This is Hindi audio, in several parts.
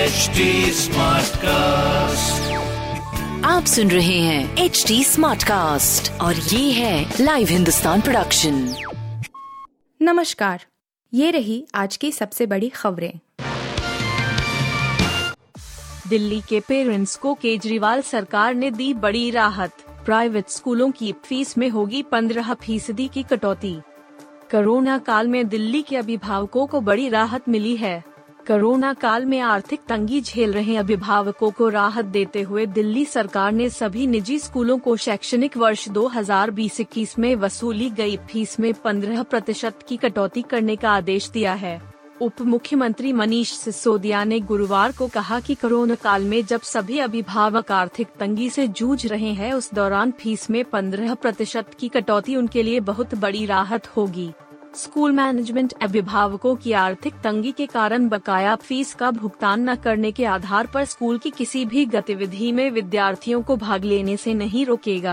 HD Smartcast. आप सुन रहे हैं HD Smartcast और ये है लाइव हिंदुस्तान प्रोडक्शन। नमस्कार, ये रही आज की सबसे बड़ी खबरें। दिल्ली के पेरेंट्स को केजरीवाल सरकार ने दी बड़ी राहत। प्राइवेट स्कूलों की फीस में होगी 15% की कटौती। कोरोना काल में दिल्ली के अभिभावकों को बड़ी राहत मिली है। कोरोना काल में आर्थिक तंगी झेल रहे अभिभावकों को राहत देते हुए दिल्ली सरकार ने सभी निजी स्कूलों को शैक्षणिक वर्ष 2020-21 में वसूली गई फीस में 15% की कटौती करने का आदेश दिया है। उप मुख्यमंत्री मनीष सिसोदिया ने गुरुवार को कहा कि कोरोना काल में जब सभी अभिभावक आर्थिक तंगी से जूझ रहे हैं, उस दौरान फीस में 15% की कटौती उनके लिए बहुत बड़ी राहत होगी। स्कूल मैनेजमेंट अभिभावकों की आर्थिक तंगी के कारण बकाया फीस का भुगतान न करने के आधार पर स्कूल की किसी भी गतिविधि में विद्यार्थियों को भाग लेने से नहीं रोकेगा।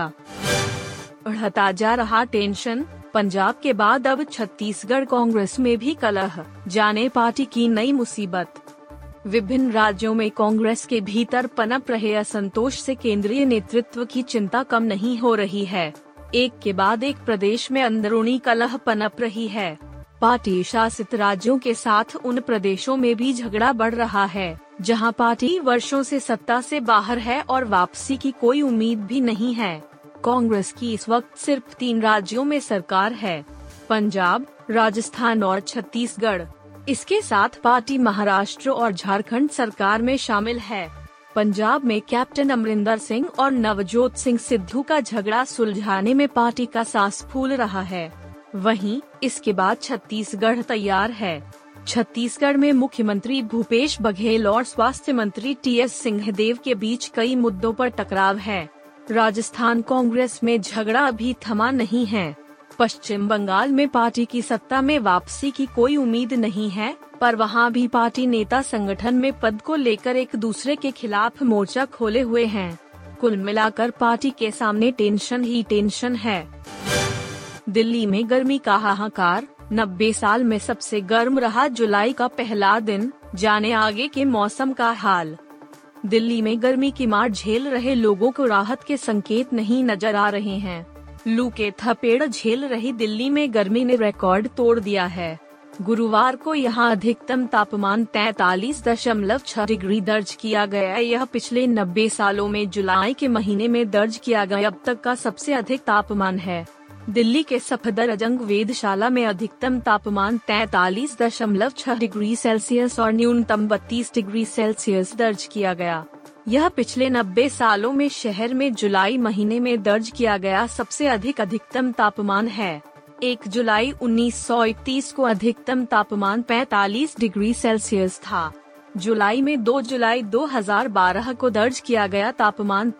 बढ़ता जा रहा टेंशन, पंजाब के बाद अब छत्तीसगढ़ कांग्रेस में भी कलह, जाने पार्टी की नई मुसीबत। विभिन्न राज्यों में कांग्रेस के भीतर पनप रहे असंतोष से केंद्रीय नेतृत्व की चिंता कम नहीं हो रही है। एक के बाद एक प्रदेश में अंदरूनी कलह पनप रही है। पार्टी शासित राज्यों के साथ उन प्रदेशों में भी झगड़ा बढ़ रहा है जहां पार्टी वर्षों से सत्ता से बाहर है और वापसी की कोई उम्मीद भी नहीं है। कांग्रेस की इस वक्त सिर्फ 3 राज्यों में सरकार है, पंजाब, राजस्थान और छत्तीसगढ़। इसके साथ पार्टी महाराष्ट्र और झारखंड सरकार में शामिल है। पंजाब में कैप्टन अमरिंदर सिंह और नवजोत सिंह सिद्धू का झगड़ा सुलझाने में पार्टी का सांस फूल रहा है। वहीं इसके बाद छत्तीसगढ़ तैयार है। छत्तीसगढ़ में मुख्यमंत्री भूपेश बघेल और स्वास्थ्य मंत्री TS सिंहदेव के बीच कई मुद्दों पर टकराव है। राजस्थान कांग्रेस में झगड़ा अभी थमा नहीं है। पश्चिम बंगाल में पार्टी की सत्ता में वापसी की कोई उम्मीद नहीं है, पर वहां भी पार्टी नेता संगठन में पद को लेकर एक दूसरे के खिलाफ मोर्चा खोले हुए हैं। कुल मिलाकर पार्टी के सामने टेंशन ही टेंशन है। दिल्ली में गर्मी का हाहाकार, 90 साल में सबसे गर्म रहा जुलाई का पहला दिन, जाने आगे के मौसम का हाल। दिल्ली में गर्मी की मार झेल रहे लोगों को राहत के संकेत नहीं नजर आ रहे हैं। लू के थपेड़ झेल रही दिल्ली में गर्मी ने रिकॉर्ड तोड़ दिया है। गुरुवार को यहां अधिकतम तापमान 43.6 डिग्री दर्ज किया गया। यह पिछले 90 सालों में जुलाई के महीने में दर्ज किया गया अब तक का सबसे अधिक तापमान है। दिल्ली के सफदरजंग वेधशाला में अधिकतम तापमान 43.6 डिग्री सेल्सियस और न्यूनतम 32 डिग्री सेल्सियस दर्ज किया गया। यह पिछले 90 सालों में शहर में जुलाई महीने में दर्ज किया गया सबसे अधिकतम तापमान है। 1 जुलाई 1931 को अधिकतम तापमान 45 डिग्री सेल्सियस था। जुलाई में 2 जुलाई 2012 को दर्ज किया गया तापमान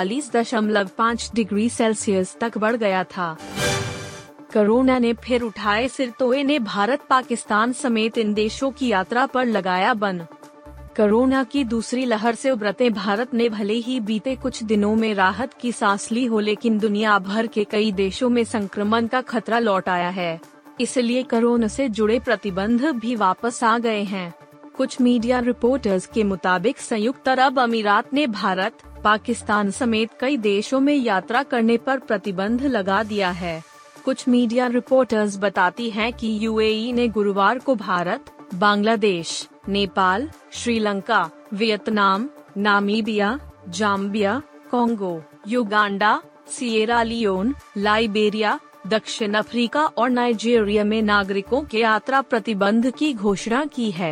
43.5 डिग्री सेल्सियस तक बढ़ गया था। कोरोना ने फिर उठाए सिर, तो इन्हें भारत पाकिस्तान समेत इन देशों की यात्रा पर लगाया बन। कोरोना की दूसरी लहर से उभरते भारत ने भले ही बीते कुछ दिनों में राहत की सांस ली हो, लेकिन दुनिया भर के कई देशों में संक्रमण का खतरा लौट आया है। इसलिए कोरोना से जुड़े प्रतिबंध भी वापस आ गए हैं। कुछ मीडिया रिपोर्टर्स के मुताबिक संयुक्त अरब अमीरात ने भारत, पाकिस्तान समेत कई देशों में यात्रा करने पर प्रतिबंध लगा दिया है। कुछ मीडिया रिपोर्टर्स बताती हैं कि UAE ने गुरुवार को Bharat, Bangladesh, Nepal, Sri Lanka, Vietnam, Namibia, Zambia, Congo, Uganda, Sierra Leone, Liberia, दक्षिण अफ्रीका और नाइजीरिया में नागरिकों के यात्रा प्रतिबंध की घोषणा की है।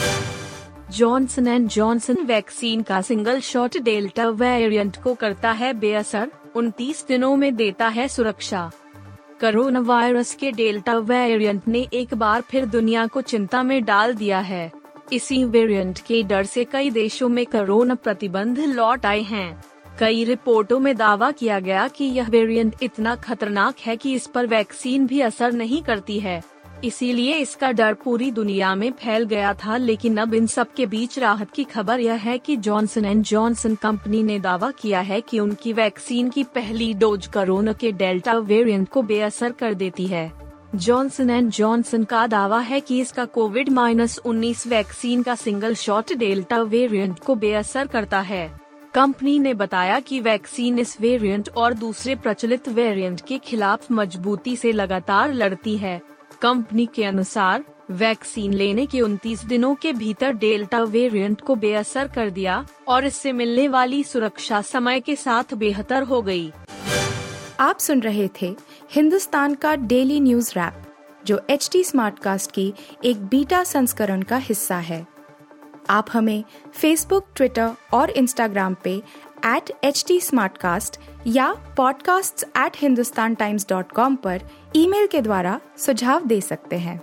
जॉनसन एंड जॉनसन वैक्सीन का सिंगल शॉट डेल्टा वेरिएंट को करता है बेअसर, 29 दिनों में देता है सुरक्षा। कोरोना वायरस के डेल्टा वेरिएंट ने एक बार फिर दुनिया को चिंता में डाल दिया है। इसी वेरिएंट के डर से कई देशों में कोरोना प्रतिबंध लौट आए हैं। कई रिपोर्टों में दावा किया गया कि यह वेरिएंट इतना खतरनाक है कि इस पर वैक्सीन भी असर नहीं करती है। इसीलिए इसका डर पूरी दुनिया में फैल गया था। लेकिन अब इन सब के बीच राहत की खबर यह है कि जॉनसन एंड जॉनसन कंपनी ने दावा किया है कि उनकी वैक्सीन की पहली डोज कोरोना के डेल्टा वेरिएंट को बेअसर कर देती है। जॉनसन एंड जॉनसन का दावा है कि इसका कोविड-19 वैक्सीन का सिंगल शॉट डेल्टा वेरिएंट को बेअसर करता है। कंपनी ने बताया कि वैक्सीन इस वेरिएंट और दूसरे प्रचलित वेरिएंट के खिलाफ मजबूती से लगातार लड़ती है। कंपनी के अनुसार वैक्सीन लेने के 29 दिनों के भीतर डेल्टा वेरिएंट को बेअसर कर दिया और इससे मिलने वाली सुरक्षा समय के साथ बेहतर हो गई। आप सुन रहे थे हिंदुस्तान का डेली न्यूज रैप, जो HD स्मार्टकास्ट की एक बीटा संस्करण का हिस्सा है। आप हमें फेसबुक, ट्विटर और इंस्टाग्राम पे @HT Smartcast या podcasts@hindustantimes.com पर ईमेल के द्वारा सुझाव दे सकते हैं।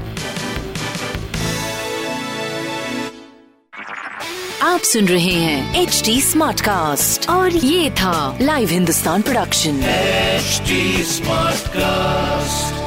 आप सुन रहे हैं HD Smartcast और ये था live Hindustan production. HD Smartcast।